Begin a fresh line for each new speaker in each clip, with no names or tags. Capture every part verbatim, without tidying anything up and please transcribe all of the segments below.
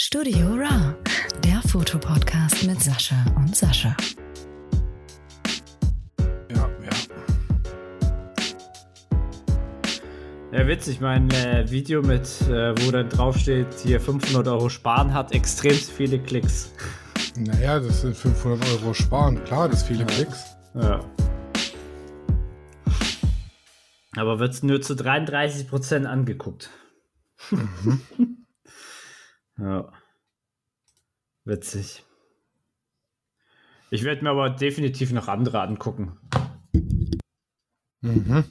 Studio Raw, der Fotopodcast mit Sascha und Sascha.
Ja, ja.
Ja, witzig, mein äh, Video mit, äh, wo dann draufsteht, hier fünfhundert Euro sparen, hat extrem viele Klicks.
Naja, das sind fünfhundert Euro sparen, klar, das viele
ja.
Klicks.
Ja. Aber wird es nur zu dreiunddreißig Prozent angeguckt.
Mhm.
Ja. Witzig. Ich werde mir aber definitiv noch andere angucken.
Mhm.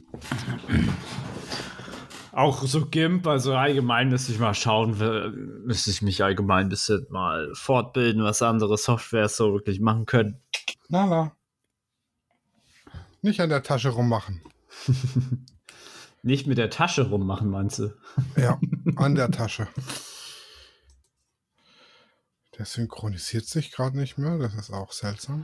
Auch so GIMP, also allgemein müsste ich mal schauen, müsste ich mich allgemein ein bisschen mal fortbilden, was andere Softwares so wirklich machen können.
Na, na. Nicht an der Tasche rummachen.
Nicht mit der Tasche rummachen, meinst du?
Ja, an der Tasche. Der synchronisiert sich gerade nicht mehr, das ist auch seltsam.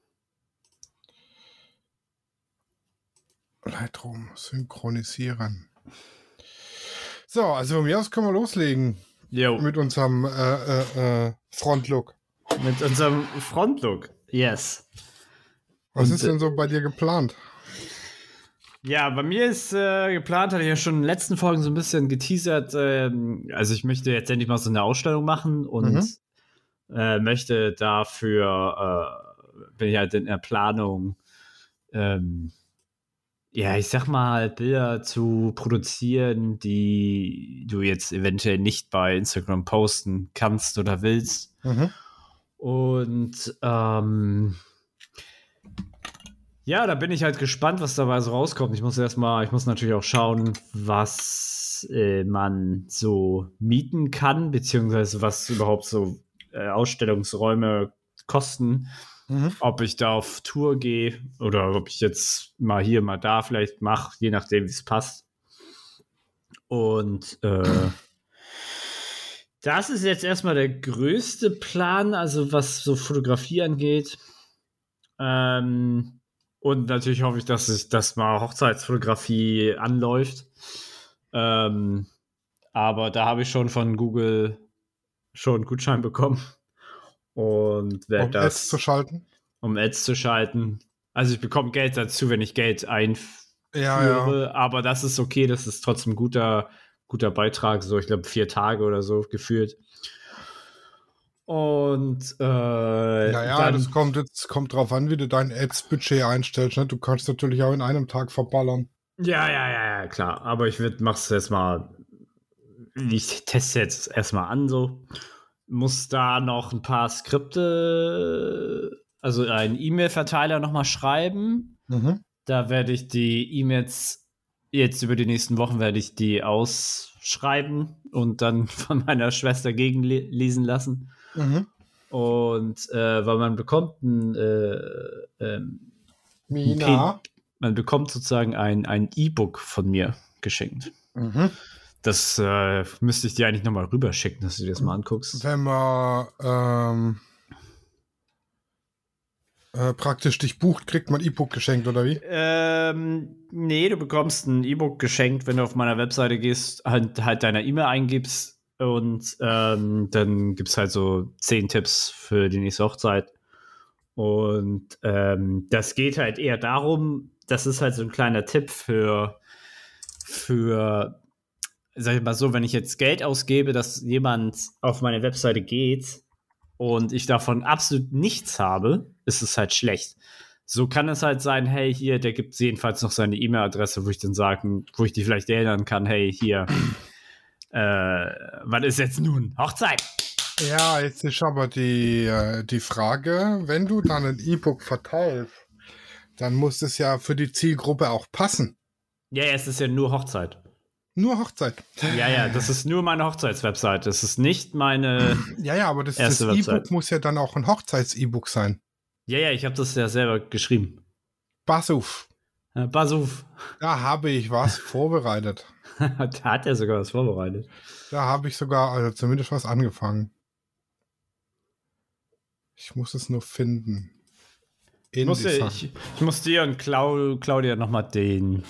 Lightroom synchronisieren. So, also von mir aus können wir loslegen.
Jo.
Mit unserem äh, äh, äh, Frontlook.
Mit unserem Frontlook, yes.
Was
Und,
ist denn so bei dir geplant?
Ja, bei mir ist äh, geplant, hatte ich ja schon in den letzten Folgen so ein bisschen geteasert. Ähm, also ich möchte jetzt endlich mal so eine Ausstellung machen und mhm. äh, möchte dafür, äh, bin ich halt in der Planung, ähm, ja, ich sag mal, Bilder zu produzieren, die du jetzt eventuell nicht bei Instagram posten kannst oder willst.
Mhm.
Und ähm, ja, da bin ich halt gespannt, was dabei so rauskommt. Ich muss erstmal, ich muss natürlich auch schauen, was äh, man so mieten kann, beziehungsweise was überhaupt so äh, Ausstellungsräume kosten. Mhm. Ob ich da auf Tour gehe oder ob ich jetzt mal hier, mal da vielleicht mache, je nachdem, wie es passt. Und äh, das ist jetzt erstmal der größte Plan, also was so Fotografie angeht. Ähm, und natürlich hoffe ich, dass sich das mal Hochzeitsfotografie anläuft. Ähm, aber da habe ich schon von Google schon einen Gutschein bekommen. Und werde
um
das,
Ads zu schalten?
Um Ads zu schalten. Also ich bekomme Geld dazu, wenn ich Geld einführe.
Ja, ja.
Aber das ist okay, das ist trotzdem ein guter, guter Beitrag. So, ich glaube, vier Tage oder so gefühlt. Und äh,
naja, dann, das kommt jetzt kommt drauf an, wie du dein Ads-Budget einstellst. Ne? Du kannst natürlich auch in einem Tag verballern.
Ja, ja, ja, ja, klar. Aber ich mache es jetzt mal. Ich teste jetzt erstmal an so. Muss da noch ein paar Skripte, also einen E-Mail-Verteiler nochmal schreiben.
Mhm.
Da werde ich die E-Mails jetzt über die nächsten Wochen werde ich die ausschreiben und dann von meiner Schwester gegenlesen lassen.
Mhm.
Und äh, weil man bekommt ein, äh, ähm,
Mina.
ein man bekommt sozusagen ein, ein E-Book von mir geschenkt.
Mhm.
Das äh, müsste ich dir eigentlich nochmal rüberschicken, dass du dir das mal anguckst.
Wenn man ähm, äh, praktisch dich bucht, kriegt man E-Book geschenkt, oder wie?
Ähm, nee, du bekommst ein E-Book geschenkt, wenn du auf meiner Webseite gehst, halt, halt deine E-Mail eingibst und ähm, dann gibt es halt so zehn Tipps für die nächste Hochzeit. Und ähm, das geht halt eher darum, das ist halt so ein kleiner Tipp für, für sag ich mal so, wenn ich jetzt Geld ausgebe, dass jemand auf meine Webseite geht und ich davon absolut nichts habe, ist es halt schlecht. So kann es halt sein, hey, hier, der gibt jedenfalls noch seine E-Mail-Adresse, wo ich dann sagen, wo ich die vielleicht erinnern kann, hey, hier, äh, was ist jetzt nun? Hochzeit!
Ja, jetzt ist aber die, äh, die Frage, wenn du dann ein E-Book verteilst, dann muss es ja für die Zielgruppe auch passen.
Ja, es ist ja nur Hochzeit.
Nur Hochzeit.
Ja, ja, das ist nur meine Hochzeitswebsite. Das ist nicht meine
Ja, ja, aber das,
das
E-Book muss ja dann auch ein Hochzeits-E-Book sein.
Ja, ja, ich habe das ja selber geschrieben.
Pass auf.
Ja, pass auf.
Da habe ich was vorbereitet.
Da hat er sogar was vorbereitet.
Da habe ich sogar, also zumindest was angefangen. Ich muss es nur finden.
Ich muss, dir, ich, ich muss dir und Clau, Claudia nochmal den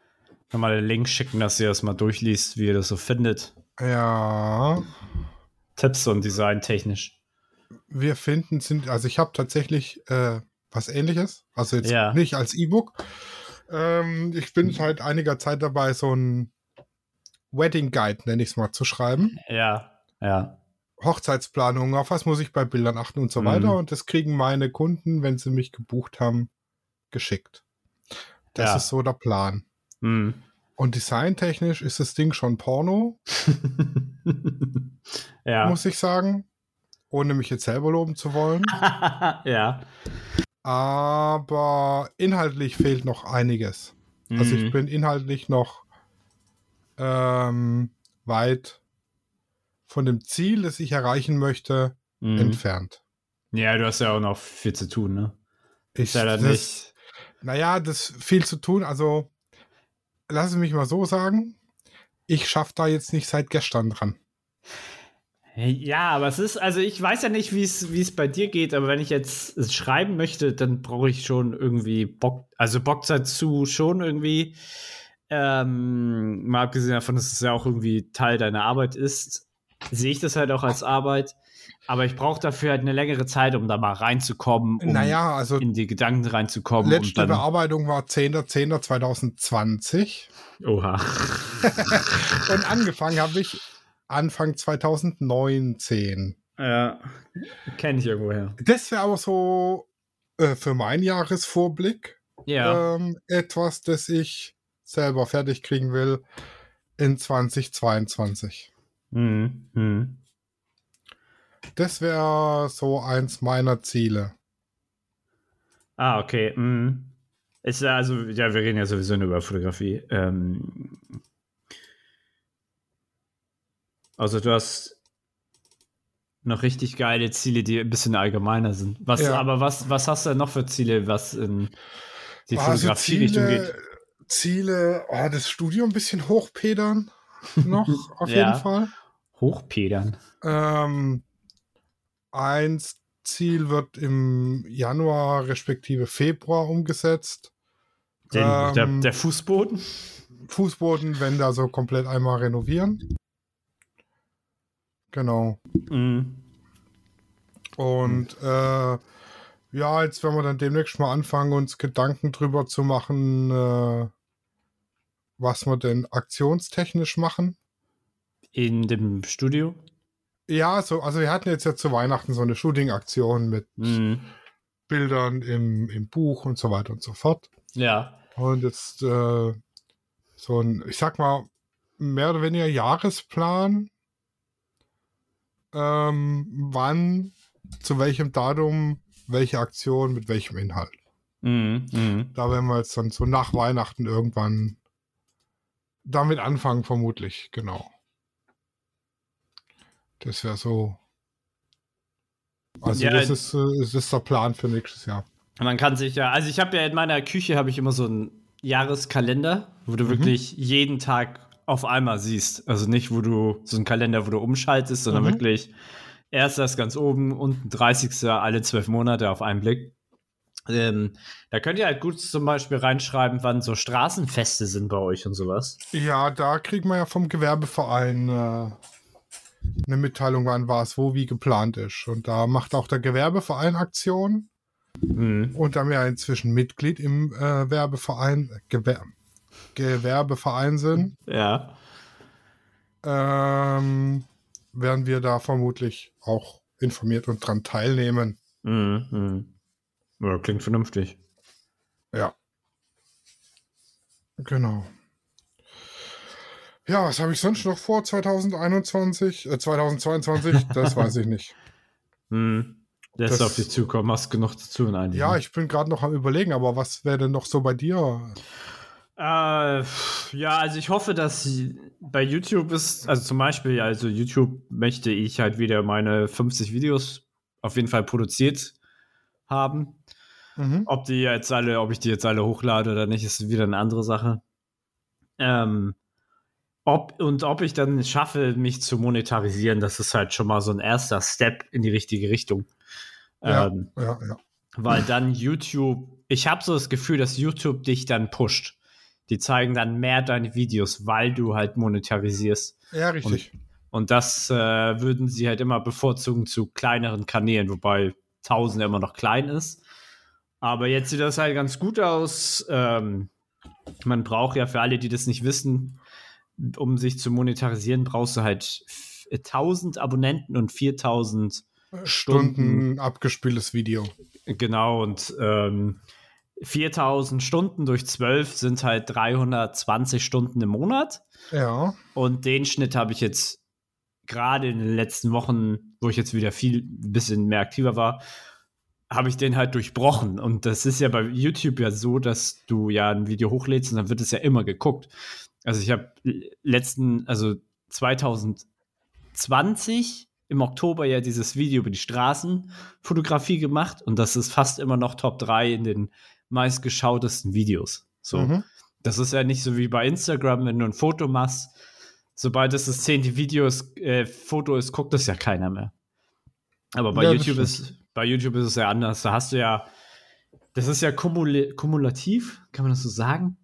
nochmal den Link schicken, dass ihr das mal durchliest, wie ihr das so findet.
Ja.
Tipps und Design technisch?
Wir finden, sind, also ich habe tatsächlich äh, was Ähnliches, also jetzt
Ja.
nicht als E-Book. Ähm, ich bin seit einiger Zeit dabei, so ein Wedding Guide, nenne ich es mal, zu schreiben.
Ja, ja.
Hochzeitsplanung, auf was muss ich bei Bildern achten und so
Mhm.
weiter. Und das kriegen meine Kunden, wenn sie mich gebucht haben, geschickt. Das
Ja.
ist so der Plan.
Mhm.
Und designtechnisch ist das Ding schon Porno,
Ja.
muss ich sagen. Ohne mich jetzt selber loben zu wollen.
Ja.
Aber inhaltlich fehlt noch einiges. Also ich
Mhm.
bin inhaltlich noch ähm, weit von dem Ziel, das ich erreichen möchte,
Mhm.
entfernt.
Ja, du hast ja auch noch viel zu tun, ne?
Ich,
Ist ja dann
das,
nicht.
Naja, das ist viel zu tun. Also lass es mich mal so sagen. Ich schaffe da jetzt nicht seit gestern dran.
Ja, aber es ist, also ich weiß ja nicht, wie es wie es bei dir geht, aber wenn ich jetzt es schreiben möchte, dann brauche ich schon irgendwie Bock, also Bock dazu schon irgendwie. Ähm, mal abgesehen davon, dass es ja auch irgendwie Teil deiner Arbeit ist, sehe ich das halt auch als Arbeit. Aber ich brauche dafür halt eine längere Zeit, um da mal reinzukommen, um
Naja, also
in die Gedanken reinzukommen.
letzte
und dann,
Bearbeitung war zehnter zehnter zweitausendzwanzig.
Oha.
Und angefangen habe ich Anfang zweitausendneunzehn.
Ja, kenne ich irgendwoher.
Das wäre aber so äh, für meinen Jahresvorblick
Ja.
ähm, etwas, das ich selber fertig kriegen will in zweitausendzweiundzwanzig.
Mhm. Mhm.
Das wäre so eins meiner Ziele.
Ah, okay. Mhm. Ist ja also, ja, wir reden ja sowieso nur über Fotografie. Ähm, also du hast noch richtig geile Ziele, die ein bisschen allgemeiner sind. Was,
Ja.
aber was, was hast du denn noch für Ziele, was in die
Also
Fotografie-Richtung
Ziele,
geht?
Ziele, oh, das Studio ein bisschen hochpedern noch, auf
Ja.
jeden Fall.
Hochpedern.
Ähm, eins Ziel wird im Januar respektive Februar umgesetzt.
Den,
Ähm,
der, der Fußboden?
Fußboden, wenn da so komplett einmal renovieren. Genau.
Mhm.
Und äh, ja, jetzt werden wir dann demnächst mal anfangen, uns Gedanken drüber zu machen, äh, was wir denn aktionstechnisch machen.
In dem Studio?
Ja, so, also wir hatten jetzt ja zu Weihnachten so eine Shooting-Aktion mit
Mhm.
Bildern im, im Buch und so weiter und so fort.
Ja.
Und jetzt äh, so ein, ich sag mal, mehr oder weniger Jahresplan, ähm, wann, zu welchem Datum, welche Aktion mit welchem Inhalt.
Mhm. Mhm.
Da werden wir jetzt dann so nach Weihnachten irgendwann damit anfangen, vermutlich, genau. Das wäre so. Also
Ja,
das ist, äh, das ist der Plan für nächstes Jahr.
Man kann sich ja, also ich habe ja in meiner Küche habe ich immer so einen Jahreskalender, wo du
Mhm.
wirklich jeden Tag auf einmal siehst. Also nicht, wo du so einen Kalender, wo du umschaltest, sondern
Mhm.
wirklich erst das ganz oben, unten dreißigste alle zwölf Monate auf einen Blick. Ähm, da könnt ihr halt gut zum Beispiel reinschreiben, wann so Straßenfeste sind bei euch und sowas.
Ja, da kriegen wir ja vom Gewerbeverein äh, eine Mitteilung, wann was, wo, wie geplant ist. Und da macht auch der Gewerbeverein Aktion.
Mhm.
Und da wir ja inzwischen Mitglied im äh, Werbeverein, Gewer Gewerbeverein sind,
Ja.
ähm, werden wir da vermutlich auch informiert und dran teilnehmen.
Mhm. Mhm. Ja, klingt vernünftig.
Ja. Genau. Ja, was habe ich sonst noch vor zweitausendeinundzwanzig, äh, zweitausendzweiundzwanzig? Das weiß ich nicht.
Mhm. Lässt
Das-
auf dich zukommen, hast genug zu tun eigentlich.
Ja,
ne?
ich bin gerade noch am Überlegen, aber was wäre denn noch so bei dir?
Äh, ja, also ich hoffe, dass bei YouTube ist, also zum Beispiel, also YouTube möchte ich halt wieder meine fünfzig Videos auf jeden Fall produziert haben.
Mhm.
Ob die jetzt alle, ob ich die jetzt alle hochlade oder nicht, ist wieder eine andere Sache. Ähm, ob und ob ich dann schaffe, mich zu monetarisieren, das ist halt schon mal so ein erster Step in die richtige Richtung.
Ja,
Ähm,
ja, ja.
weil dann YouTube, ich habe so das Gefühl, dass YouTube dich dann pusht. Die zeigen dann mehr deine Videos, weil du halt monetarisierst.
Ja, richtig.
Und das äh, würden sie halt immer bevorzugen zu kleineren Kanälen, wobei tausend immer noch klein ist. Aber jetzt sieht das halt ganz gut aus. Ähm, man braucht ja für alle, die das nicht wissen, um sich zu monetarisieren, brauchst du halt tausend Abonnenten und viertausend
Stunden,
Stunden
abgespieltes Video.
Genau, und ähm, viertausend Stunden durch zwölf sind halt dreihundertzwanzig Stunden im Monat.
Ja.
Und den Schnitt habe ich jetzt gerade in den letzten Wochen, wo ich jetzt wieder viel, ein bisschen mehr aktiver war, habe ich den halt durchbrochen. Und das ist ja bei YouTube ja so, dass du ja ein Video hochlädst und dann wird es ja immer geguckt. Also ich habe letzten, also zwanzig zwanzig im Oktober ja dieses Video über die Straßenfotografie gemacht und das ist fast immer noch Top drei in den meistgeschautesten Videos. So.
Mhm.
Das ist ja nicht so wie bei Instagram, wenn du ein Foto machst, sobald es das zehnte Video ist, äh, Foto ist, guckt das ja keiner mehr. Aber bei
Ja,
YouTube ist, bei YouTube ist es ja anders. Da hast du ja, das ist ja kumul- kumulativ, kann man das so sagen?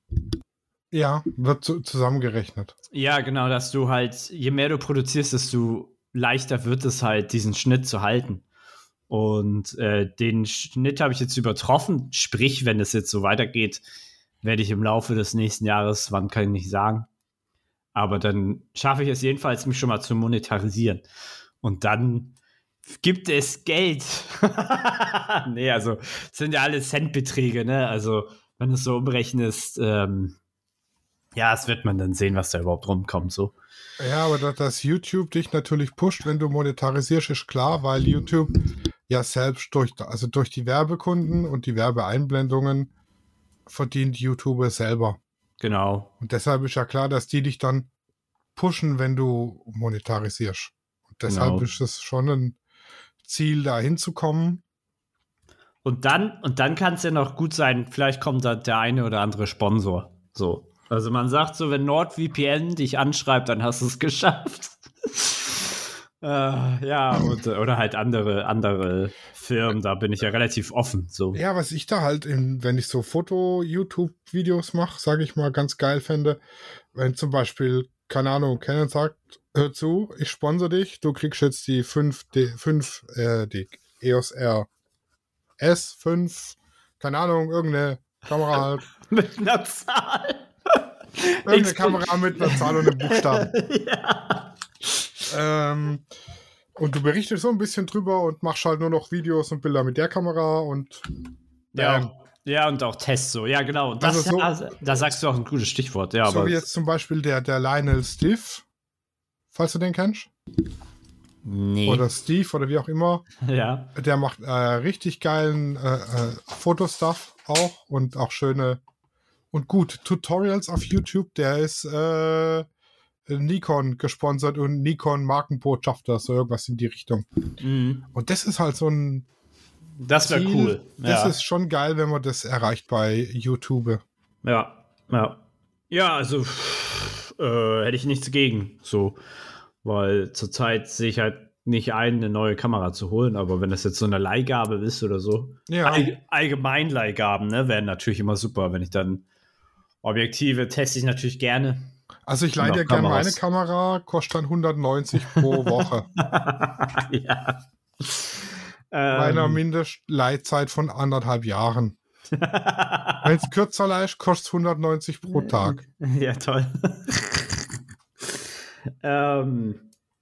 Ja, wird zu, zusammengerechnet.
Ja, genau, dass du halt, je mehr du produzierst, desto leichter wird es halt, diesen Schnitt zu halten. Und äh, den Schnitt habe ich jetzt übertroffen. Sprich, wenn es jetzt so weitergeht, werde ich im Laufe des nächsten Jahres, wann kann ich nicht sagen, aber dann schaffe ich es jedenfalls, mich schon mal zu monetarisieren. Und dann gibt es Geld. Nee, also das sind ja alles Centbeträge, ne? Also wenn du es so umrechnest, ähm, ja, es wird man dann sehen, was da überhaupt rumkommt, so.
Ja, aber dass, dass YouTube dich natürlich pusht, wenn du monetarisierst, ist klar, weil YouTube ja selbst durch, also durch die Werbekunden und die Werbeeinblendungen verdient YouTuber selber.
Genau.
Und deshalb ist ja klar, dass die dich dann pushen, wenn du monetarisierst. Und deshalb
Genau.
ist es schon ein Ziel, da hinzukommen.
Und dann, und dann kann es ja noch gut sein, vielleicht kommt da der eine oder andere Sponsor. So. Also man sagt so, wenn NordVPN dich anschreibt, dann hast du es geschafft. äh, ja, und, oder halt andere, andere Firmen, da bin ich ja relativ offen. So.
Ja, was ich da halt, in, wenn ich so Foto-YouTube-Videos mache, sage ich mal, ganz geil fände, wenn zum Beispiel, keine Ahnung, Canon sagt, hör zu, ich sponsor dich, du kriegst jetzt die fünf, die, fünf, äh, die E O S R S fünf, keine Ahnung, irgendeine Kamera halt.
Mit einer Zahl.
Irgendeine Kamera mit einer Zahl und einem Buchstaben.
Ja.
Ähm, und du berichtest so ein bisschen drüber und machst halt nur noch Videos und Bilder mit der Kamera und
Ja,
ähm,
auch, ja, und auch Tests so. Ja, genau. Und das,
Also so-
ja, da sagst du auch ein gutes Stichwort. Ja,
so
aber
wie jetzt zum Beispiel der, der Lionel Stiff, falls du den kennst.
nee.
Oder Steve oder wie auch immer.
Ja.
Der macht äh, richtig geilen äh, äh, Fotostuff auch und auch schöne und gut Tutorials auf YouTube. Der ist äh, Nikon gesponsert und Nikon Markenbotschafter, so irgendwas in die Richtung.
Mhm.
Und das ist halt so ein
Das wäre
Ziel.
cool.
Das
ja.
ist schon geil, wenn man das erreicht bei YouTube.
Ja, ja. Ja, also pff, äh, hätte ich nichts gegen. So. Weil zurzeit sehe ich halt nicht ein, eine neue Kamera zu holen, aber wenn das jetzt so eine Leihgabe ist oder so.
Ja.
All, allgemein Leihgaben, ne, wären natürlich immer super, wenn ich dann Objektive teste ich natürlich gerne.
Also ich
Und
leihe
auch
dir gerne meine
Kameras.
Kamera, kostet dann hundertneunzig pro Woche.
Ja.
Bei einer
Ähm,
Mindestleitzeit von anderthalb Jahren. Wenn es kürzer leicht, kostet es hundertneunzig pro Tag.
ja, toll. ähm,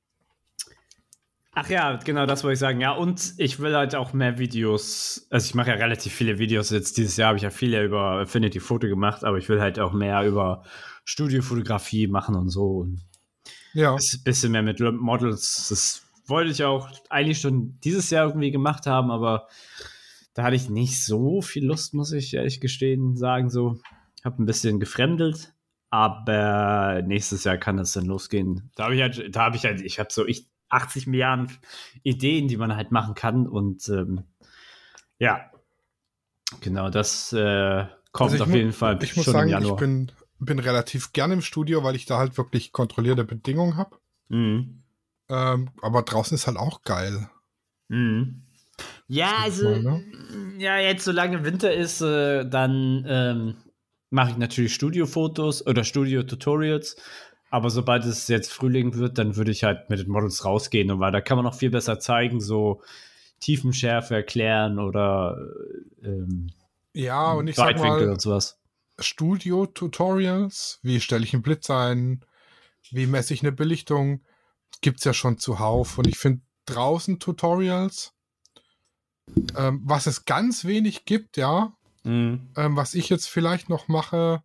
ach ja, genau, das wollte ich sagen. Ja, und ich will halt auch mehr Videos. Also ich mache ja relativ viele Videos jetzt. Dieses Jahr habe ich ja viele über Affinity Photo gemacht, aber ich will halt auch mehr über Studiofotografie machen und so. Und
Ja.
ein bisschen mehr mit Models. Das wollte ich auch eigentlich schon dieses Jahr irgendwie gemacht haben, aber da hatte ich nicht so viel Lust, muss ich ehrlich gestehen, sagen. So, habe ein bisschen gefremdelt, aber nächstes Jahr kann es dann losgehen. Da habe ich halt, da habe ich halt, ich habe so ich, achtzig Milliarden Ideen, die man halt machen kann und ähm, ja, genau, das äh, kommt
Also ich
auf
mu-
jeden Fall
Ich muss
schon
sagen,
im
ich
Januar.
bin, bin relativ gern im Studio, weil ich da halt wirklich kontrollierte Bedingungen habe.
Mhm.
Ähm, aber draußen ist halt auch geil.
Mhm. Ja, also,
mal, ne?
ja, jetzt solange Winter ist, äh, dann ähm, mache ich natürlich Studiofotos oder Studio-Tutorials. Aber sobald es jetzt Frühling wird, dann würde ich halt mit den Models rausgehen, und weil da kann man noch viel besser zeigen, so Tiefenschärfe erklären oder ähm,
Ja, und ich sag
Weitwinkel
mal,
und sowas.
Studio-Tutorials, wie stelle ich einen Blitz ein, wie messe ich eine Belichtung, gibt es ja schon zuhauf. Und ich finde draußen Tutorials, ähm, was es ganz wenig gibt, ja,
Mhm.
ähm, was ich jetzt vielleicht noch mache,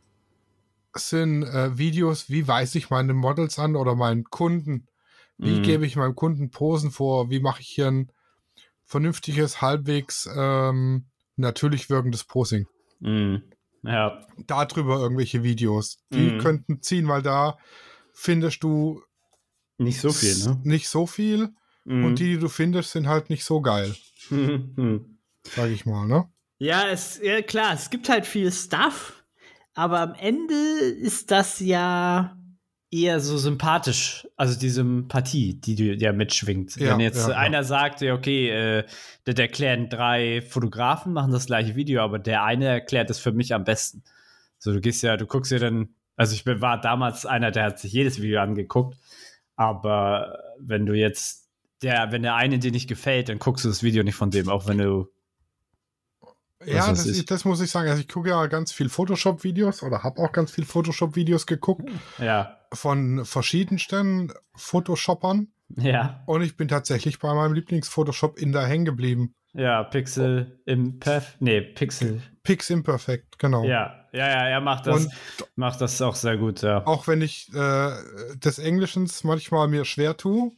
sind äh, Videos, wie weise ich meine Models an oder meinen Kunden, wie
Mhm.
gebe ich meinem Kunden Posen vor, wie mache ich hier ein vernünftiges, halbwegs ähm, natürlich wirkendes Posing.
Mhm. Ja.
Darüber irgendwelche Videos, die
Mhm.
könnten ziehen, weil da findest du
Nicht so viel, ne?
nicht so viel
Mhm.
und die, die du findest, sind halt nicht so geil,
Mhm.
sag ich mal, ne?
Ja, es, ja, klar, es gibt halt viel Stuff, aber am Ende ist das ja eher so sympathisch, also die Sympathie, die du ja mitschwingt.
Ja,
Wenn jetzt
ja, ja.
einer sagt, ja, okay, äh, das erklären drei Fotografen, machen das gleiche Video, aber der eine erklärt es für mich am besten. So, du gehst ja, du guckst dir dann, also ich bin- war damals einer, der hat sich jedes Video angeguckt, aber wenn du jetzt, der, wenn der eine dir nicht gefällt, dann guckst du das Video nicht von dem, auch wenn du
Ja,
weiß
das,
ich.
ist, das muss ich sagen. Also ich gucke ja ganz viel Photoshop-Videos oder habe auch ganz viel Photoshop-Videos geguckt
Ja,
von verschiedensten Photoshoppern
ja,
und ich bin tatsächlich bei meinem Lieblings-Photoshop in da hängen geblieben.
ja, Pixel Imperf, nee, Pixel,
Pix Imperfect, genau.
ja, ja, ja, er macht das,
Und
macht das auch sehr gut, ja.
auch wenn ich äh, des Englischens manchmal mir schwer tue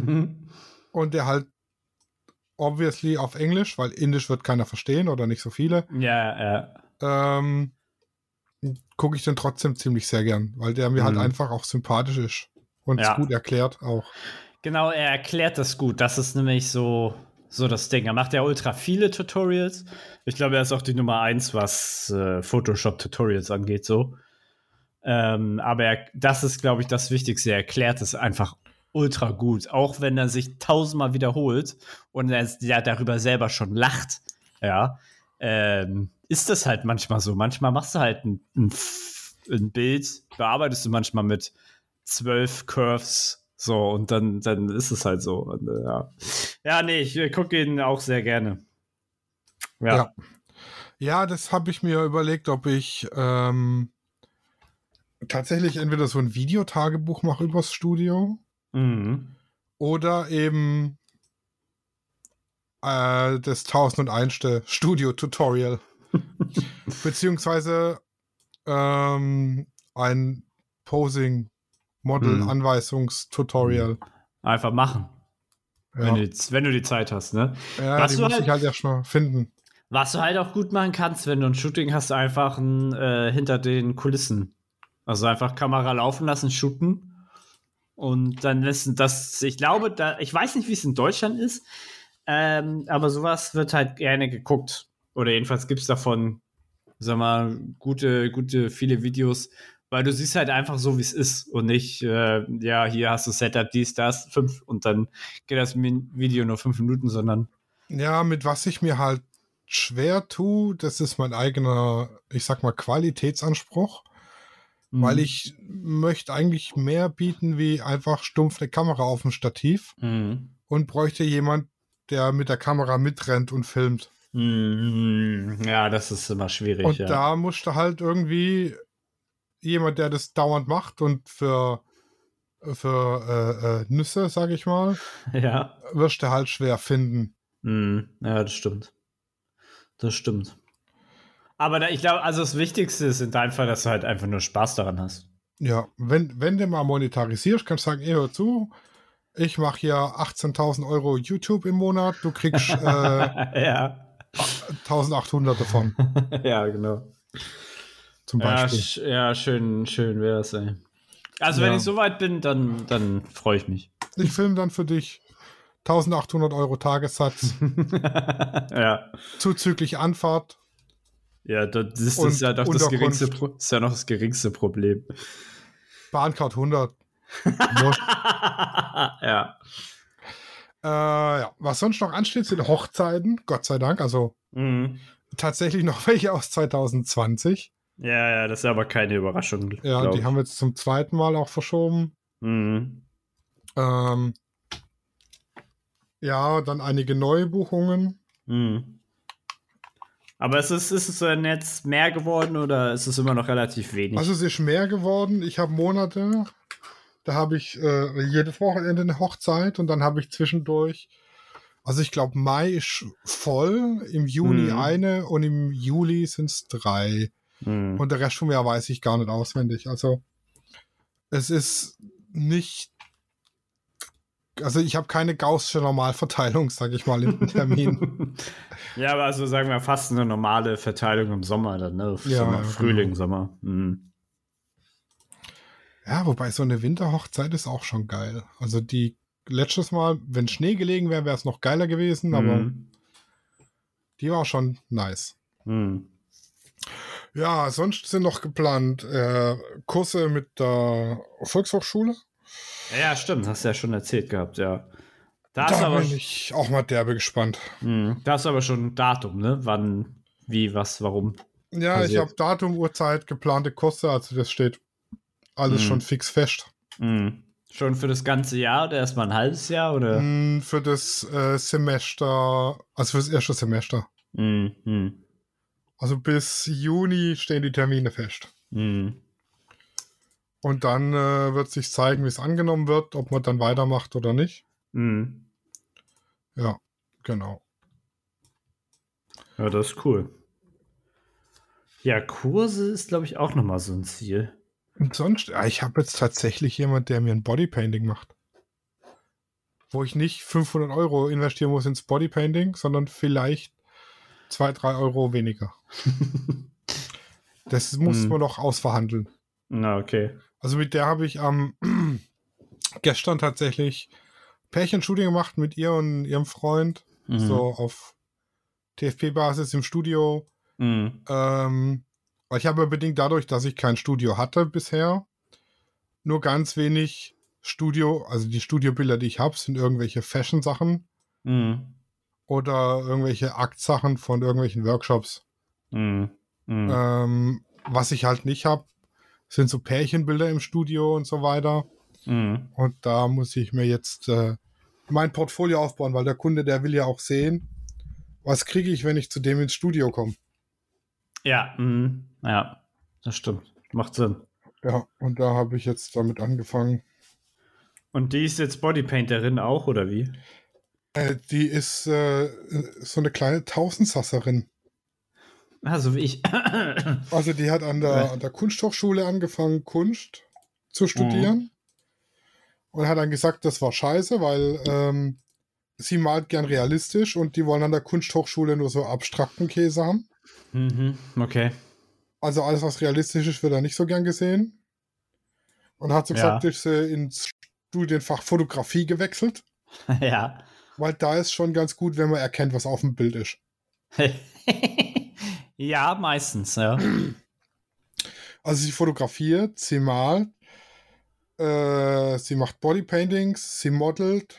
und der halt obviously auf Englisch, weil Indisch wird keiner verstehen oder nicht so viele,
Ja, ja,
ähm, gucke ich den trotzdem ziemlich sehr gern, weil der mir
Mhm.
halt einfach auch sympathisch ist und es
Ja.
gut erklärt auch.
genau, er erklärt das gut. Das ist nämlich so, so das Ding. Er macht ja ultra viele Tutorials. Ich glaube, er ist auch die Nummer eins, was äh, Photoshop-Tutorials angeht, so. Ähm, aber er, das ist, glaube ich, das Wichtigste. Er erklärt es einfach ultra gut. Auch wenn er sich tausendmal wiederholt und er ja darüber selber schon lacht, ja, ähm, ist das halt manchmal so. Manchmal machst du halt ein, ein, ein Bild, bearbeitest du manchmal mit zwölf Curves, so, und dann, dann ist es halt so. Und, äh, ja. ja, nee, ich äh, gucke ihn auch sehr gerne. Ja.
Ja. Ja, das habe ich mir überlegt, ob ich ähm, tatsächlich entweder so ein Videotagebuch mache übers Studio
Mhm.
oder eben äh, das tausendundeins. Studio-Tutorial. Beziehungsweise ähm, ein Posing-Model-Anweisungs-Tutorial.
Einfach machen.
Ja,
Wenn, du, die- wenn du die Zeit hast, ne?
ja
was,
die
du
muss
halt,
ich halt erstmal finden.
was du halt auch gut machen kannst, wenn du ein Shooting hast, einfach ein, äh, hinter den Kulissen. Also einfach Kamera laufen lassen, shooten. Und dann lässt das, ich glaube, da, ich weiß nicht, wie es in Deutschland ist, ähm, aber sowas wird halt gerne geguckt. Oder jedenfalls gibt es davon, sag mal, gute, gute, viele Videos, weil du siehst halt einfach so, wie es ist und nicht, äh, ja, hier hast du Setup, dies, das, fünf und dann geht das Min- Video nur fünf Minuten, sondern
Ja, mit was ich mir halt schwer tue, das ist mein eigener, ich sag mal, Qualitätsanspruch, weil
Mhm.
ich möchte eigentlich mehr bieten wie einfach stumpf eine Kamera auf dem Stativ
Mhm.
und bräuchte jemand, der mit der Kamera mitrennt und filmt.
Mhm. Ja, das ist immer schwierig.
Und
ja.
da musste halt irgendwie jemand, der das dauernd macht und für, für äh, äh, Nüsse, sag ich mal,
ja.
wirst du halt schwer finden.
Mhm. Ja, das stimmt. Das stimmt. Aber da, ich glaube, also das Wichtigste ist in deinem Fall, dass du halt einfach nur Spaß daran hast.
Ja, wenn, wenn du mal monetarisierst, kannst du sagen, ey, hör zu, ich mache hier achtzehntausend Euro YouTube im Monat, du kriegst äh,
ja.
eintausendachthundert davon,
ja, genau.
zum
Ja,
Beispiel.
sch ja, schön, schön wäre es, ey. Also,
Ja.
wenn ich soweit bin, dann, dann freue ich mich.
Ich filme dann für dich eintausendachthundert Euro Tagessatz,
ja.
zuzüglich Anfahrt.
Ja, das ist,
Und
das ja doch das
Unterkunft.
geringste, Pro ist ja noch das geringste Problem.
Bahncard hundert. Wurscht.
ja.
äh, ja. Was sonst noch ansteht, sind Hochzeiten, Gott sei Dank. Also
Mhm.
tatsächlich noch welche aus zwanzig zwanzig.
Ja, ja, das ist aber keine Überraschung.
Ja, die haben wir jetzt zum zweiten Mal auch verschoben.
Mhm.
Ähm, ja, dann einige neue Buchungen.
Mhm. Aber ist es, ist es denn jetzt mehr geworden oder ist es immer noch relativ wenig?
Also es ist mehr geworden. Ich habe Monate, da habe ich äh, jedes Wochenende eine Hochzeit und dann habe ich zwischendurch, also ich glaube Mai ist voll, im Juni
Mhm.
eine und im Juli sind es drei.
Mhm.
Und der Rest vom Jahr weiß ich gar nicht auswendig. Also es ist nicht, also ich habe keine gaußsche Normalverteilung, sage ich mal, in den Terminen.
Ja, aber also sagen wir fast eine normale Verteilung im Sommer dann, ne?
Ja,
Sommer,
ja,
Frühling,
genau.
Sommer. Mhm.
Ja, wobei so eine Winterhochzeit ist auch schon geil. Also die letztes Mal, wenn Schnee gelegen wäre, wäre es noch geiler gewesen, aber
Mhm.
die war schon nice.
Mhm.
Ja, sonst sind noch geplant äh, Kurse mit der Volkshochschule.
Ja, stimmt, hast du ja schon erzählt gehabt, ja. Da ist
Da
aber,
bin ich auch mal derbe gespannt.
Mhm. Da ist aber schon ein Datum, ne? Wann, wie, was, warum.
Ja,
Passiert.
ich habe Datum, Uhrzeit, geplante Kurse, also das steht alles
Mhm.
schon fix fest.
Mhm. Schon für das ganze Jahr oder erstmal ein halbes Jahr, oder?
Mm, Für das äh, Semester, also für das erste Semester.
Mhm. Mhm.
Also bis Juni stehen die Termine fest.
Mhm.
Und dann äh, wird sich zeigen, wie es angenommen wird, ob man dann weitermacht oder nicht.
Mhm.
Ja, genau.
Ja, das ist cool. Ja, Kurse ist, glaube ich, auch nochmal so ein Ziel.
Und sonst, ja, ich habe jetzt tatsächlich jemand, der mir ein Bodypainting macht. Wo ich nicht fünfhundert Euro investieren muss ins Bodypainting, sondern vielleicht zwei, drei Euro weniger. Das muss
Hm.
man noch ausverhandeln.
Na, okay.
Also mit der habe ich am gestern tatsächlich Pärchenshooting gemacht mit ihr und ihrem Freund.
Mhm.
So auf T F P-Basis im Studio.
Mhm.
Ähm, weil ich habe bedingt dadurch, dass ich kein Studio hatte bisher, nur ganz wenig Studio, also die Studiobilder, die ich habe, sind irgendwelche Fashion-Sachen
Mhm.
oder irgendwelche Aktsachen von irgendwelchen Workshops.
Mhm. Mhm.
Ähm, was ich halt nicht habe, sind so Pärchenbilder im Studio und so weiter.
Mhm.
Und da muss ich mir jetzt äh, mein Portfolio aufbauen, weil der Kunde, der will ja auch sehen, was kriege ich, wenn ich zu dem ins Studio komme.
Ja, mhm. Ja, das stimmt. Macht Sinn.
Ja, und da habe ich jetzt damit angefangen.
Und die ist jetzt Bodypainterin auch, oder wie?
Äh, die ist äh, so eine kleine Tausendsasserin.
Ah, so wie ich.
Also die hat an der, an der Kunsthochschule angefangen, Kunst zu studieren.
Mhm.
Und hat dann gesagt, das war scheiße, weil ähm, sie malt gern realistisch und die wollen an der Kunsthochschule nur so abstrakten Käse haben.
Mhm. Okay.
Also alles, was realistisch ist, wird da nicht so gern gesehen. Und hat so gesagt,
Ja.
ist sie ins Studienfach Fotografie gewechselt,
Ja.
weil da ist schon ganz gut, wenn man erkennt, was auf dem Bild ist.
Ja, meistens, ja.
Also sie fotografiert, sie malt, äh, sie macht Bodypaintings, sie modelt.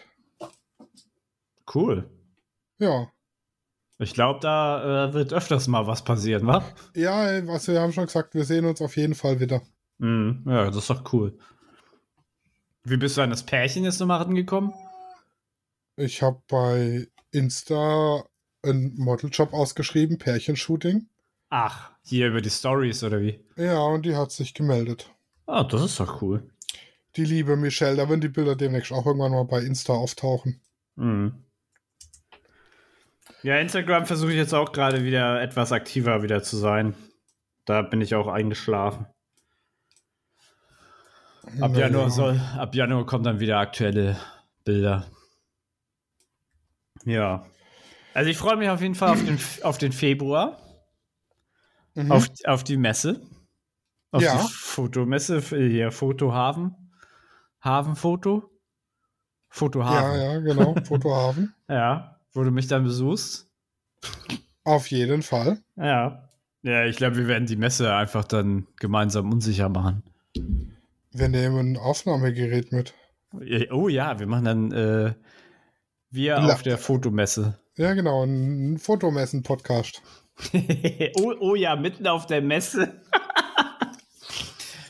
Cool.
Ja.
Ich glaube, da äh, wird öfters mal was passieren, wa?
Ja, also wir haben schon gesagt, wir sehen uns auf jeden Fall wieder.
Mhm. Ja, das ist doch cool. Wie bist du an das Pärchen jetzt nochmal rangekommen?
Ich habe bei Insta einen Modeljob ausgeschrieben, Pärchenshooting.
Ach, hier über die Stories oder wie?
Ja, und die hat sich gemeldet.
Ah, das ist doch cool.
Die liebe Michelle, da werden die Bilder demnächst auch irgendwann mal bei Insta auftauchen.
Mhm. Ja, Instagram versuche ich jetzt auch gerade wieder etwas aktiver wieder zu sein. Da bin ich auch eingeschlafen. Ab
Na
Januar
ja.
soll, ab Januar kommen dann wieder aktuelle Bilder. Ja. Also ich freue mich auf jeden Fall auf den, auf den Februar.
Mhm.
Auf, auf die Messe. Auf
Ja.
die Fotomesse, hier Fotohafen. Hafenfoto. Fotohafen.
Ja, ja, genau. Fotohafen.
Ja, wo du mich dann besuchst.
Auf jeden Fall.
Ja. Ja, ich glaube, wir werden die Messe einfach dann gemeinsam unsicher machen.
Wir nehmen ein Aufnahmegerät mit.
Oh ja, wir machen dann äh, wir
La-
auf der Fotomesse.
Ja, genau, ein Fotomessen-Podcast.
oh, oh ja, mitten auf der Messe.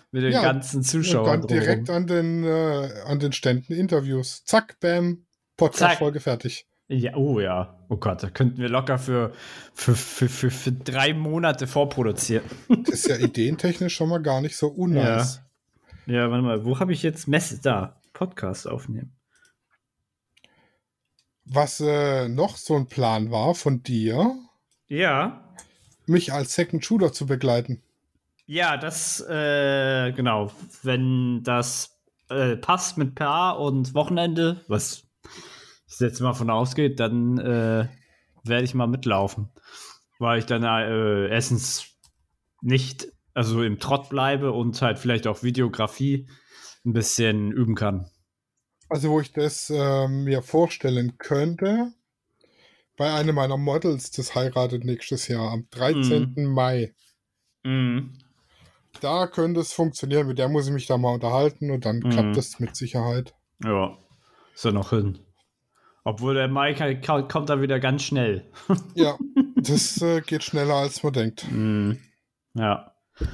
mit den
Ja,
ganzen Zuschauern.
Und dann direkt an den, äh, an den Ständen Interviews. Zack, bam, Podcast-Folge fertig.
Ja, oh ja. Oh Gott, da könnten wir locker für, für, für, für, für drei Monate vorproduzieren.
Das ist ja ideentechnisch schon mal gar nicht so unnice.
Ja, ja, warte mal, wo habe ich jetzt Messe? Da, Podcast aufnehmen.
Was äh, noch so ein Plan war von dir,
ja,
mich als Second Shooter zu begleiten.
Ja, das, äh, genau, wenn das äh, passt mit P A und Wochenende, was ich jetzt mal von ausgeht, dann äh, werde ich mal mitlaufen. Weil ich dann äh, erstens nicht, also im Trott bleibe und halt vielleicht auch Videografie ein bisschen üben kann.
Also wo ich das äh, mir vorstellen könnte, bei einem meiner Models, das heiratet nächstes Jahr am dreizehnten Mai.
Mhm.
Da könnte es funktionieren, mit der muss ich mich da mal unterhalten und dann
Mhm.
klappt das mit Sicherheit.
Ja, ist ja noch hin. Obwohl der Mike kommt da wieder ganz schnell.
Ja, das äh, geht schneller, als man denkt.
Mhm. Ja.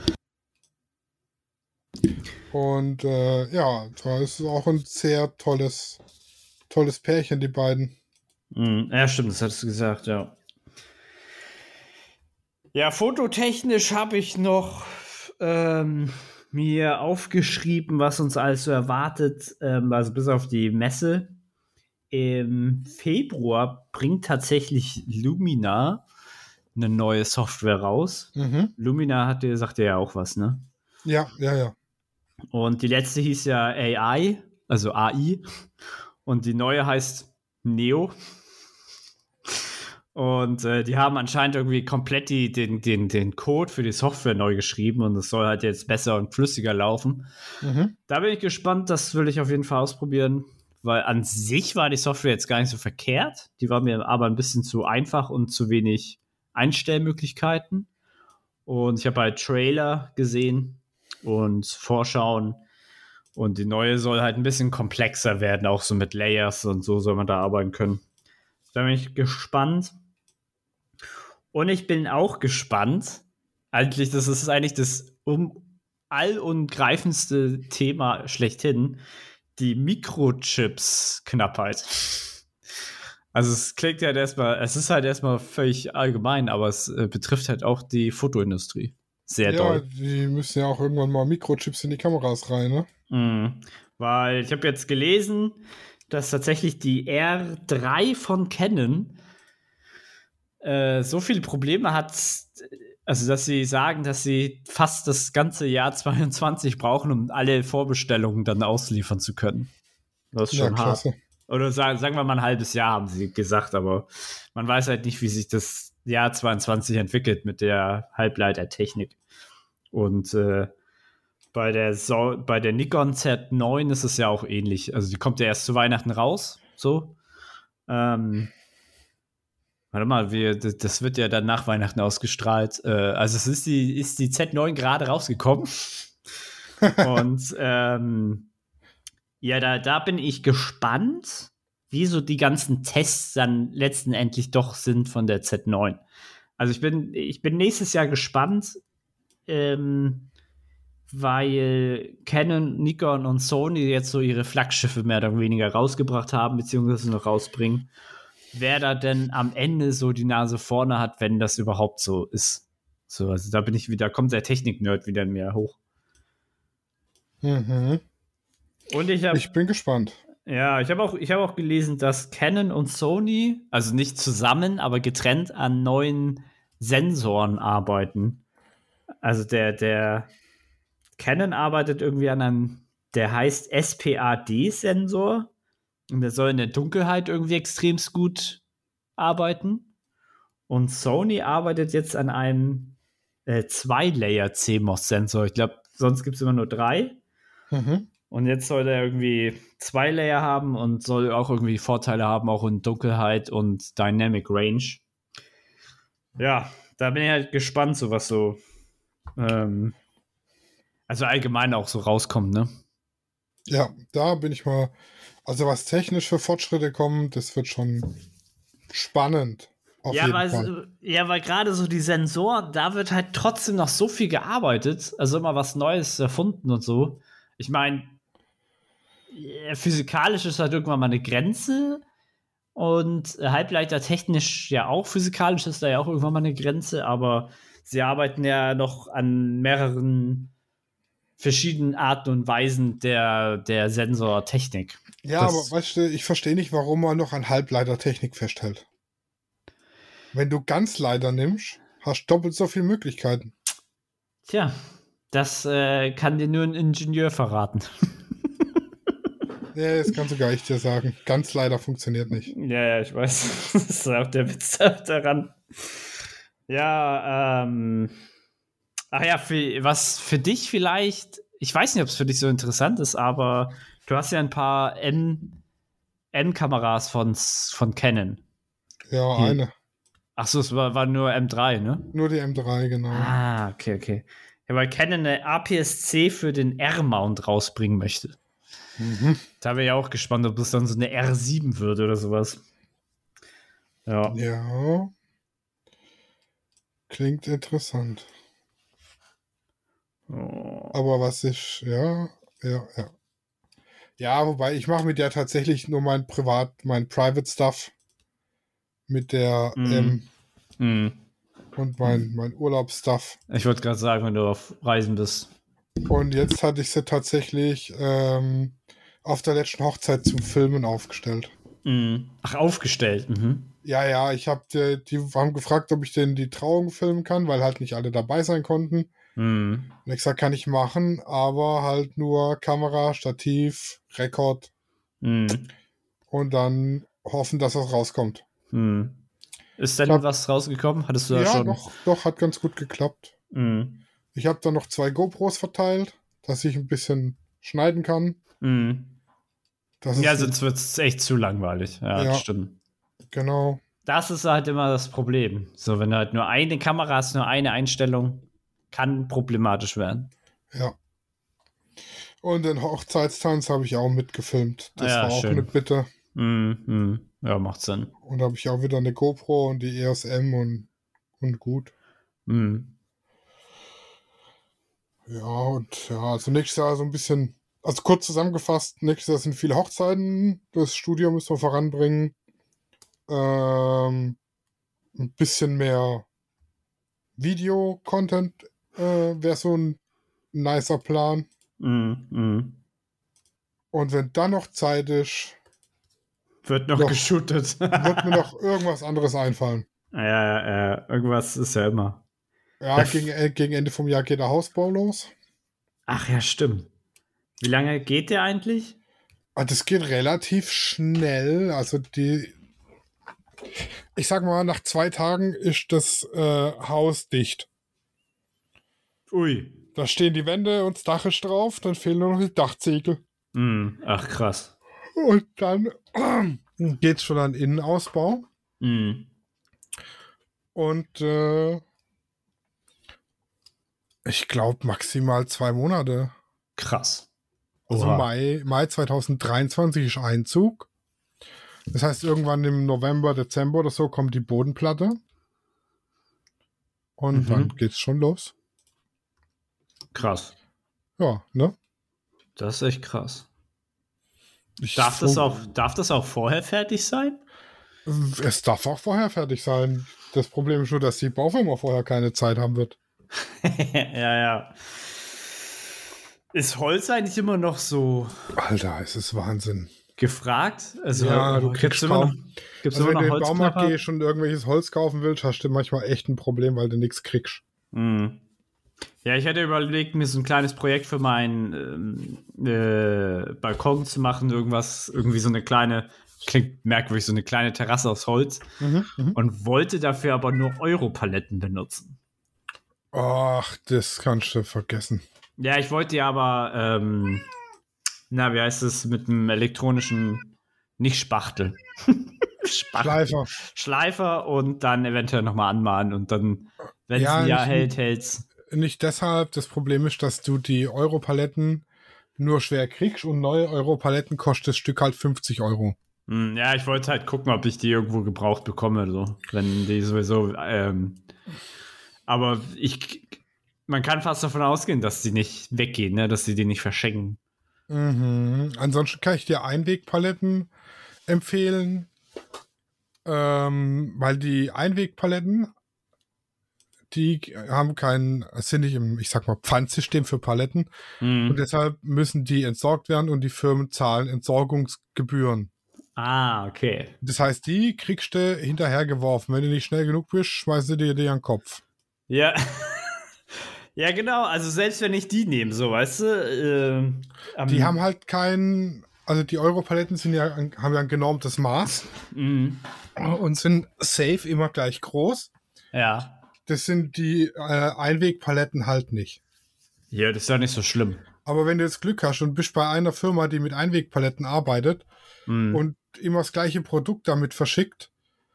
Und äh, ja, da ist auch ein sehr tolles, tolles Pärchen, die beiden.
Mhm. Ja, stimmt, das hattest du gesagt, ja. Ja, fototechnisch habe ich noch ähm, mir aufgeschrieben, was uns alles so erwartet, ähm, also bis auf die Messe. Im Februar bringt tatsächlich Lumina eine neue Software raus.
Mhm.
Lumina hat dir, sagt ja auch was, ne?
Ja, ja, ja.
Und die letzte hieß ja A I, also A I. Und die neue heißt Neo. Und äh, die haben anscheinend irgendwie komplett die, den, den, den Code für die Software neu geschrieben und es soll halt jetzt besser und flüssiger laufen.
Mhm.
Da bin ich gespannt, das will ich auf jeden Fall ausprobieren, weil an sich war die Software jetzt gar nicht so verkehrt. Die war mir aber ein bisschen zu einfach und zu wenig Einstellmöglichkeiten. Und ich habe halt Trailer gesehen und Vorschauen. Und die neue soll halt ein bisschen komplexer werden, auch so mit Layers und so soll man da arbeiten können. Da bin ich gespannt. Und ich bin auch gespannt. Eigentlich, das ist eigentlich das um allumgreifendste Thema schlechthin. Die Mikrochips-Knappheit. Also es klingt halt erstmal, es ist halt erstmal völlig allgemein, aber es äh, betrifft halt auch die Fotoindustrie. Sehr
ja,
doll.
die müssen ja auch irgendwann mal Mikrochips in die Kameras rein, ne?
Mhm. Weil ich habe jetzt gelesen, dass tatsächlich die R drei von Canon äh, so viele Probleme hat, also dass sie sagen, dass sie fast das ganze Jahr zweiundzwanzig brauchen, um alle Vorbestellungen dann ausliefern zu können. Das ist schon
Ja,
hart.
klasse.
Oder sagen, sagen wir mal ein halbes Jahr, haben sie gesagt, aber man weiß halt nicht, wie sich das Jahr zweiundzwanzig entwickelt mit der Halbleitertechnik. Und äh, bei der, so- bei der Nikon Z neun ist es ja auch ähnlich. Also die kommt ja erst zu Weihnachten raus, so. Ähm, warte mal, wir, das, das wird ja dann nach Weihnachten ausgestrahlt. Äh, also es ist die, ist die Z neun gerade rausgekommen. Und ähm, ja, da, da bin ich gespannt, wie so die ganzen Tests dann letztendlich doch sind von der Z neun. Also ich bin, ich bin nächstes Jahr gespannt, ähm, weil Canon, Nikon und Sony jetzt so ihre Flaggschiffe mehr oder weniger rausgebracht haben, beziehungsweise noch rausbringen. Wer da denn am Ende so die Nase vorne hat, wenn das überhaupt so ist. So, also da bin ich wieder, kommt der Technik-Nerd wieder in mir hoch.
Mhm.
Und ich habe
Ich bin gespannt.
Ja, ich habe auch, ich hab auch gelesen, dass Canon und Sony, also nicht zusammen, aber getrennt an neuen Sensoren arbeiten. Also der, der Canon arbeitet irgendwie an einem, der heißt S P A D-Sensor und der soll in der Dunkelheit irgendwie extremst gut arbeiten. Und Sony arbeitet jetzt an einem äh, Zwei-Layer-C M O S-Sensor. Ich glaube, sonst gibt es immer nur drei.
Mhm.
Und jetzt soll der irgendwie zwei Layer haben und soll auch irgendwie Vorteile haben, auch in Dunkelheit und Dynamic Range. Ja, da bin ich halt gespannt, so was so, ähm, also allgemein auch so rauskommt, ne?
Ja, da bin ich mal, also was technisch für Fortschritte kommen, das wird schon spannend. Auf
Ja,
jeden
weil,
Fall.
ja, weil gerade so die Sensoren, da wird halt trotzdem noch so viel gearbeitet, also immer was Neues erfunden und so. Ich meine, physikalisch ist halt irgendwann mal eine Grenze und halbleitertechnisch ja auch, physikalisch ist da ja auch irgendwann mal eine Grenze, aber sie arbeiten ja noch an mehreren verschiedenen Arten und Weisen der, der Sensortechnik.
Ja,
Das-
aber weißt du, ich verstehe nicht, warum man noch an Halbleitertechnik festhält. Wenn du Ganzleiter nimmst, hast du doppelt so viele Möglichkeiten.
Tja, das äh, kann dir nur ein Ingenieur verraten.
Ja, das kannst du gar nicht dir sagen. Ganzleiter funktioniert nicht.
Ja, ja, ich weiß. Das ist auch der Witz daran. Ja, ähm. Ach ja, für, was für dich vielleicht, ich weiß nicht, ob es für dich so interessant ist, aber du hast ja ein paar N, N-Kameras von, von Canon.
Ja,
Hm.
eine.
Ach so, es war, war nur M drei, ne?
Nur die M drei, genau.
Ah, okay, okay. Ja, weil Canon eine A P S C für den R-Mount rausbringen möchte.
Mhm.
Da wäre ich auch gespannt, ob es dann so eine R sieben wird oder sowas. Ja.
Ja. Klingt interessant.
Oh.
Aber was ich, ja, ja, ja. Ja, wobei ich mache mit der tatsächlich nur mein Privat, mein Private Stuff mit der
Mhm.
M
Hm.
und mein, mein Urlaubsstuff.
Ich wollte gerade sagen, wenn du auf Reisen bist.
Und jetzt hatte ich sie tatsächlich ähm, auf der letzten Hochzeit zum Filmen aufgestellt.
Mhm. Ach, aufgestellt. Mhm.
Ja, ja, ich habe die, die haben gefragt, ob ich denn die Trauung filmen kann, weil halt nicht alle dabei sein konnten.
Mhm.
Und ich gesagt, kann ich machen, aber halt nur Kamera, Stativ, Rekord
Mhm.
und dann hoffen, dass was rauskommt.
Mhm. Ist denn
Ich hab-
was rausgekommen? Hattest du da
Ja,
schon?
doch, doch, hat ganz gut geklappt.
Mhm.
Ich habe da noch zwei GoPros verteilt, dass ich ein bisschen schneiden kann.
Mhm.
Das
Ja,
ist
sonst wird es echt zu langweilig. Ja,
Ja.
das stimmt.
genau.
Das ist halt immer das Problem. So, wenn du halt nur eine Kamera hast, nur eine Einstellung, kann problematisch werden.
Ja. Und den Hochzeitstanz habe ich auch mitgefilmt. Das
Ja,
war auch
schön.
eine Bitte.
Mhm. Mhm. Ja, macht Sinn.
Und da habe ich auch wieder eine GoPro und die E S M und, und gut.
Mhm.
Ja, und ja, also nächstes Jahr so ein bisschen, also kurz zusammengefasst, nächstes Jahr sind viele Hochzeiten, das Studio müssen wir voranbringen. Ähm, ein bisschen mehr Video-Content äh, wäre so ein nicer Plan.
Mhm. Mhm.
Und wenn dann noch Zeit ist,
Wird noch
Noch-
geshootet.
wird mir noch irgendwas anderes einfallen.
Ja, ja, ja. Irgendwas ist ja immer.
Ja,
Ja.
gegen, äh, gegen Ende vom Jahr geht der Hausbau los.
Ach ja, stimmt. Wie lange geht der eigentlich?
Ah, das geht relativ schnell. Also die, ich sag mal, nach zwei Tagen ist das äh, Haus dicht.
Ui.
Da stehen die Wände und das Dach ist drauf, dann fehlen nur noch die Dachziegel.
Mhm. Ach, krass.
Und dann äh, geht's schon an Innenausbau.
Mhm.
Und äh, ich glaube maximal zwei Monate.
Krass.
Also
Oha.
Mai, Mai zwanzig dreiundzwanzig ist Einzug. Das heißt, irgendwann im November, Dezember oder so kommt die Bodenplatte. Und
Mhm.
dann geht's schon los.
Krass.
Ja, ne?
Das ist echt krass.
Ich
Darf das,
so-
auch, darf das auch vorher fertig sein?
Es darf auch vorher fertig sein. Das Problem ist nur, dass die Baufirma vorher keine Zeit haben wird.
Ja, ja. Ist Holz eigentlich immer noch so
Alter, es ist Wahnsinn.
gefragt? Also,
Ja, du
gibt's
kriegst
immer noch,
kaum-
gibt's
Also
immer
wenn
noch
du in den Baumarkt
Holzknapper?
gehst und irgendwelches Holz kaufen willst, hast du manchmal echt ein Problem, weil du nichts kriegst.
Mhm. Ja, ich hätte überlegt, mir so ein kleines Projekt für meinen ähm, äh, Balkon zu machen. Irgendwas, irgendwie so eine kleine, klingt merkwürdig, so eine kleine Terrasse aus Holz.
Mhm, mhm.
Und wollte dafür aber nur Europaletten benutzen.
Ach, das kannst du vergessen.
Ja, ich wollte ja aber, ähm, na, wie heißt es, mit einem elektronischen, nicht Spachtel. Spachtel.
Schleifer.
Schleifer und dann eventuell nochmal anmahnen und dann, wenn es
Ja,
ein Jahr
ich-
hält, hält's.
Nicht deshalb. Das Problem ist, dass du die Europaletten nur schwer kriegst und neue Europaletten kostet das Stück halt fünfzig Euro.
Hm, ja, ich wollte halt gucken, ob ich die irgendwo gebraucht bekomme, so. Wenn die sowieso, ähm, aber ich, man kann fast davon ausgehen, dass die nicht weggehen, ne? Dass sie die nicht verschenken.
Mhm. Ansonsten kann ich dir Einwegpaletten empfehlen, ähm, weil die Einwegpaletten, die haben kein, sind nicht im, ich sag mal, Pfandsystem für Paletten
Mhm.
und deshalb müssen die entsorgt werden und die Firmen zahlen Entsorgungsgebühren.
Ah, okay.
Das heißt, die kriegst du hinterhergeworfen. Wenn du nicht schnell genug bist, schmeißt du dir die an den Kopf.
Ja. Ja, genau. Also selbst wenn ich die nehme, so, weißt du. Äh, am-
Die haben halt kein, also die Europaletten sind ja, haben ja ein genormtes Maß
Mhm.
und sind safe immer gleich groß.
Ja.
Das sind die äh, Einwegpaletten halt nicht.
Ja, das ist ja nicht so schlimm.
Aber wenn du jetzt Glück hast und bist bei einer Firma, die mit Einwegpaletten arbeitet
Mhm.
und immer das gleiche Produkt damit verschickt,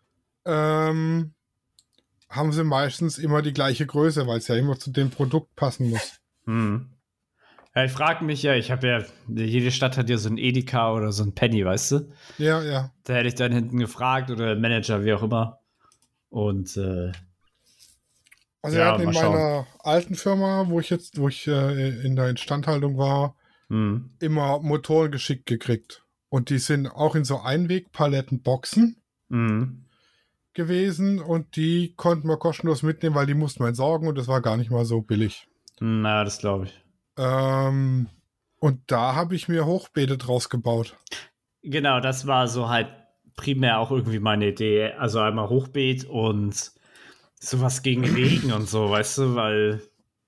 ähm, haben sie meistens immer die gleiche Größe, weil es ja immer zu dem Produkt passen muss.
Mhm. Ja, ich frage mich ja, ich habe ja, jede Stadt hat ja so ein Edeka oder so ein Penny, weißt du?
Ja, ja.
Da hätte ich dann hinten gefragt oder Manager, wie auch immer. Und äh,
Also
Ja,
wir hatten in
mal schauen.
meiner alten Firma, wo ich jetzt, wo ich äh, in der Instandhaltung war,
mhm.
immer Motoren geschickt gekriegt. Und die sind auch in so Einwegpalettenboxen
Mhm.
gewesen und die konnten wir kostenlos mitnehmen, weil die mussten wir entsorgen und das war gar nicht mal so billig.
Na, das glaube ich.
Ähm, und da habe ich mir Hochbeete draus gebaut.
Genau, das war so halt primär auch irgendwie meine Idee. Also einmal Hochbeet und sowas gegen Regen und so, weißt du, weil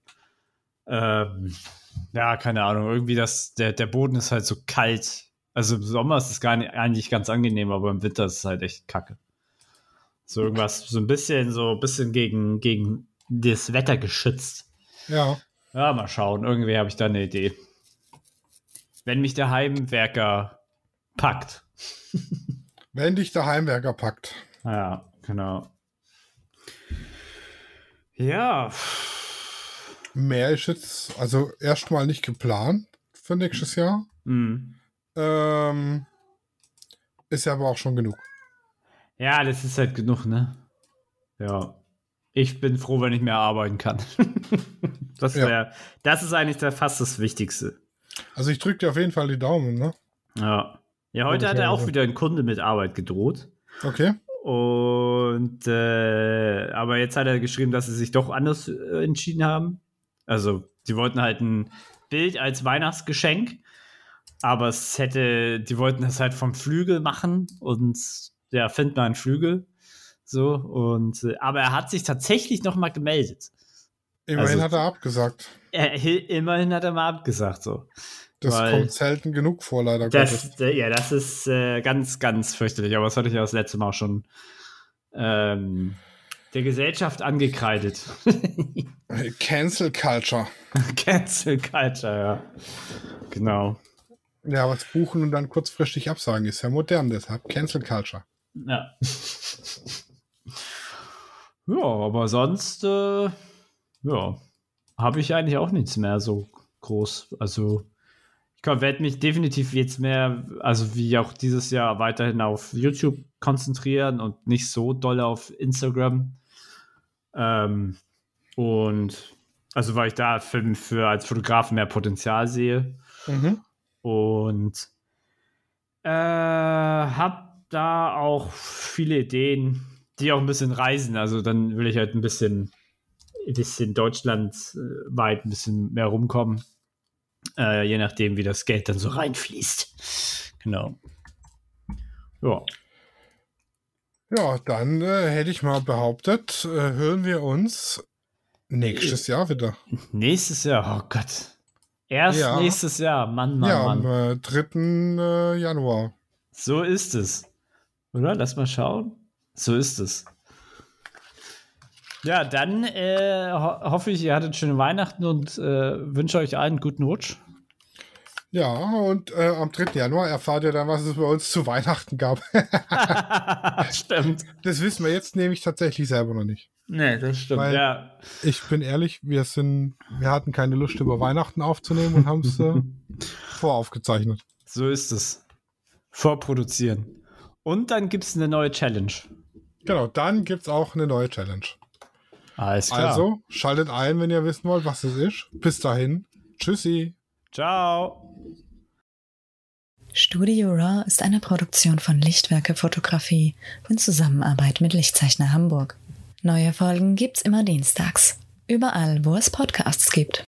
ähm, ja, keine Ahnung, irgendwie das, der, der Boden ist halt so kalt. Also im Sommer ist es gar nicht, eigentlich ganz angenehm, aber im Winter ist es halt echt kacke. So irgendwas, so ein bisschen, so ein bisschen gegen, gegen das Wetter geschützt.
Ja.
Ja, mal schauen. Irgendwie habe ich da eine Idee. Wenn mich der Heimwerker packt.
Wenn dich der Heimwerker packt.
Ja, genau. Ja.
Mehr ist jetzt also erstmal nicht geplant für nächstes Jahr.
Mhm.
Ähm, ist ja aber auch schon genug.
Ja, das ist halt genug, ne? Ja. Ich bin froh, wenn ich mehr arbeiten kann. das,
Ja.
wär, das ist eigentlich der, fast das Wichtigste.
Also ich drücke dir auf jeden Fall die Daumen, ne?
Ja. Ja, heute hat er auch
Logischerweise.
wieder ein Kunde mit Arbeit gedroht.
Okay.
Und äh, aber jetzt hat er geschrieben, dass sie sich doch anders äh, entschieden haben. Also, sie wollten halt ein Bild als Weihnachtsgeschenk, aber es hätte, die wollten das halt vom Flügel machen und ja, find mal einen Flügel. So, und äh, aber er hat sich tatsächlich noch mal gemeldet.
Immerhin
Also-
hat er abgesagt.
Er, immerhin hat er mal abgesagt, so.
Das
weil-
kommt selten genug vor, leider Gottes.
Das, äh, ja, das ist äh, ganz, ganz fürchterlich. Aber das hatte ich ja das letzte Mal schon ähm, der Gesellschaft angekreidet.
Cancel Culture.
Cancel Culture, ja. Genau.
Ja, was buchen und dann kurzfristig absagen ist ja modern, deshalb Cancel Culture.
Ja. Ja, aber sonst, äh, ja, habe ich eigentlich auch nichts mehr so groß. Also, ich werde mich definitiv jetzt mehr, also wie auch dieses Jahr, weiterhin auf YouTube konzentrieren und nicht so doll auf Instagram. Ähm, und also, weil ich da für, für als Fotograf mehr Potenzial sehe.
Mhm.
Und äh, hab da auch viele Ideen, die auch ein bisschen reisen. Also dann will ich halt ein bisschen, ein bisschen deutschlandweit ein bisschen mehr rumkommen. Äh, je nachdem, wie das Geld dann so reinfließt. Genau. Ja.
Ja, dann äh, hätte ich mal behauptet, äh, hören wir uns nächstes Jahr wieder.
Nächstes Jahr, oh Gott. Erst
Ja.
nächstes Jahr, Mann, Mann,
ja,
Mann.
am äh, dritten äh, Januar.
So ist es. Oder? Lass mal schauen. So ist es. Ja, dann äh, ho hoffe ich, ihr hattet schöne Weihnachten und äh, wünsche euch allen einen guten Rutsch.
Ja, und äh, am dritten Januar erfahrt ihr dann, was es bei uns zu Weihnachten gab.
Stimmt.
Das wissen wir jetzt nämlich tatsächlich selber noch nicht.
Nee, das stimmt.
Weil-
ja.
Ich bin ehrlich, wir sind, wir hatten keine Lust über Weihnachten aufzunehmen und haben es äh, voraufgezeichnet.
So ist es. Vorproduzieren. Und dann gibt es eine neue Challenge.
Genau, dann gibt es auch eine neue Challenge.
Alles klar.
Also, schaltet ein, wenn ihr wissen wollt, was es ist. Bis dahin. Tschüssi.
Ciao.
Studio Raw ist eine Produktion von Lichtwerke Fotografie in Zusammenarbeit mit Lichtzeichner Hamburg. Neue Folgen gibt's immer dienstags. Überall, wo es Podcasts gibt.